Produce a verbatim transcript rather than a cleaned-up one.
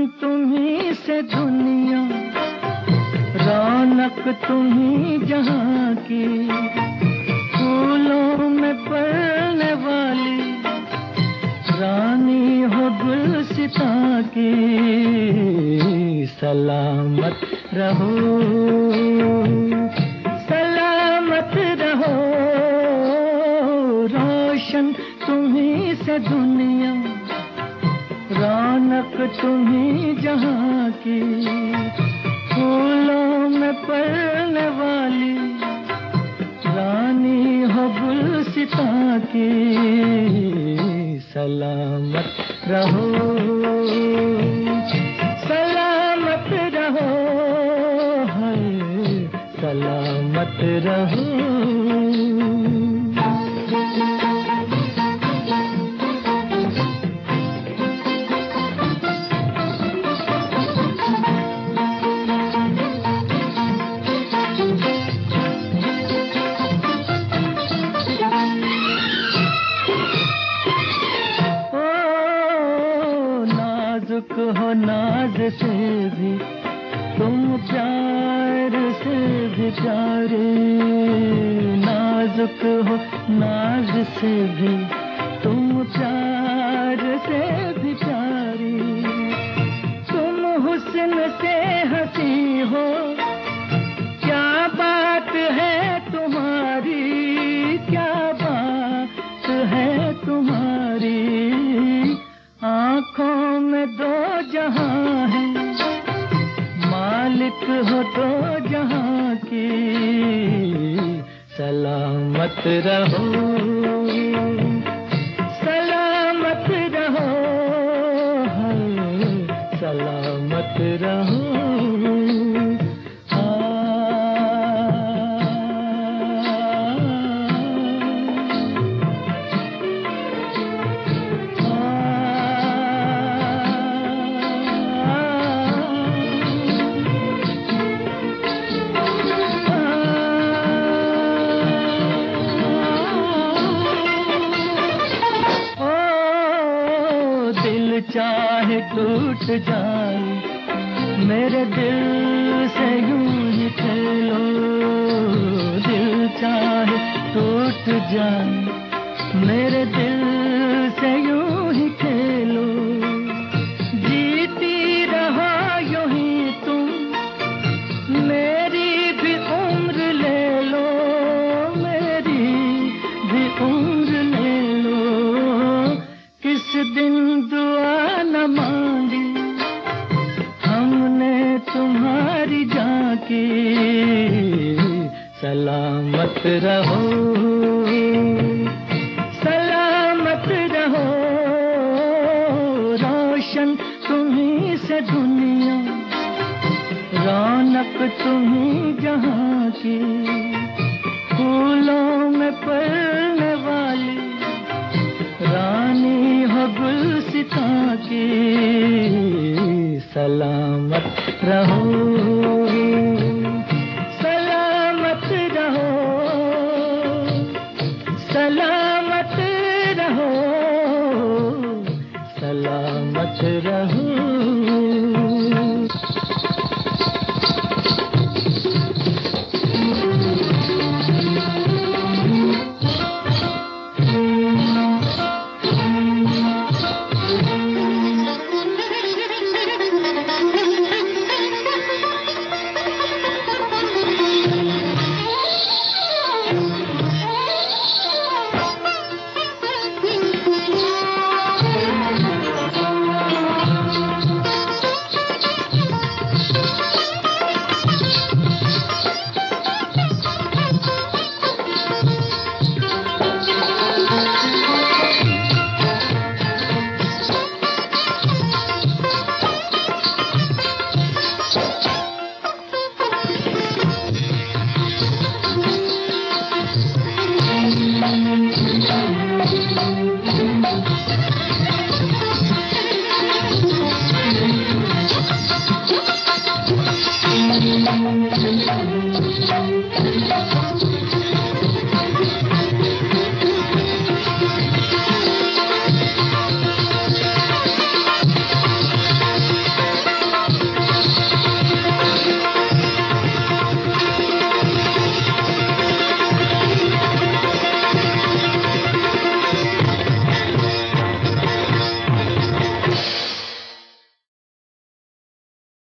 तुम्ही से दुनिया, रौनक तुम्ही जहाँ की, फूलों में पलने वाली रानी हो गुलसिता की। सलामत रहो, सलामत रहो, रोशन तुम्ही से दुनिया, रौनक तुम्ही जहाँ की, फूलों में पलने वाली रानी हो गुलसिता की। सलामत रहो, सलामत रहो, है सलामत रहो। हो नाज से भी तुम प्यार से भी प्यारे, नाजुक हो नाज से भी तुम प्यार से भी प्यारी। तुम हुस्न से हंसी हो, क्या बात है तुम्हारी, क्या बात है तुम्हारी। आँखों में दो जहां है, मालिक हो दो जहां की। सलामत रहो, सलामत रहो, है सलामत रहो। चाहे टूट जाए मेरे दिल से यूं ही खेलो, दिल चाहे टूट जाए मेरे दिल से यूं ही खेलो। जीती रहो यूं ही तुम, मेरी भी उम्र ले लो, मेरी भी उम्र ले लो। किस दिन दुआ न मांगी हमने तुम्हारी जाके। सलामत रहो, सलामत रहो, रोशन तुम्ही से दुनिया, रौनक तुम्ही जहाँ की, फूलों में पलने वाली रानी हो गुलसिता की। सलामत रहो, सलामत रहो, सलामत रहो, सलामत रहो।